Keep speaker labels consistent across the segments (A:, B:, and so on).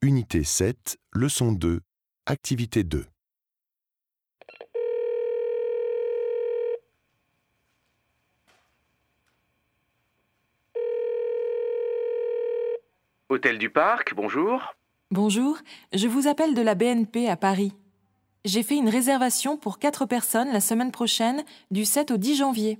A: Unité 7, leçon 2, activité 2.
B: Hôtel du Parc, bonjour.
C: Bonjour, je vous appelle de la BNP à Paris. J'ai fait une réservation pour 4 personnes la semaine prochaine, du 7 au 10 janvier.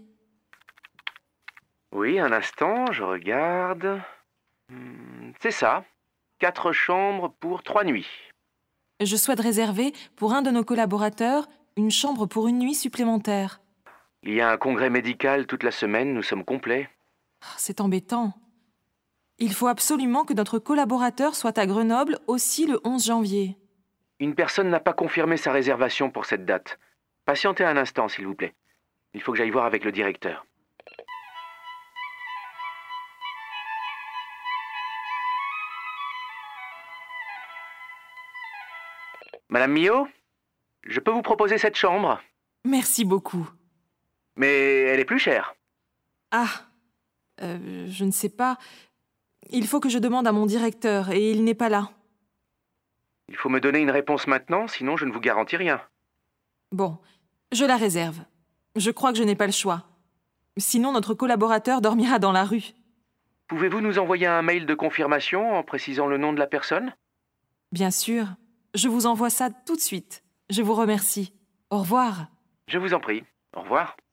B: Oui, un instant, je regarde. C'est ça. 4 chambres pour 3 nuits.
C: Je souhaite réserver pour un de nos collaborateurs une chambre pour une nuit supplémentaire.
B: Il y a un congrès médical toute la semaine, nous sommes complets.
C: C'est embêtant. Il faut absolument que notre collaborateur soit à Grenoble aussi le 11 janvier.
B: Une personne n'a pas confirmé sa réservation pour cette date. Patientez un instant, s'il vous plaît. Il faut que j'aille voir avec le directeur. Madame Millot, je peux vous proposer cette chambre,
C: Merci beaucoup.
B: mais elle est plus chère.
C: Je ne sais pas. Il faut que je demande à mon directeur et il n'est pas là.
B: Il faut me donner une réponse maintenant, sinon je ne vous garantis rien.
C: Bon, je la réserve. Je crois que je n'ai pas le choix. Sinon, notre collaborateur dormira dans la rue.
B: Pouvez-vous nous envoyer un mail de confirmation en précisant le nom de la personne ?
C: Bien sûr, je vous envoie ça tout de suite. Je vous remercie. Au revoir.
B: Je vous en prie. Au revoir.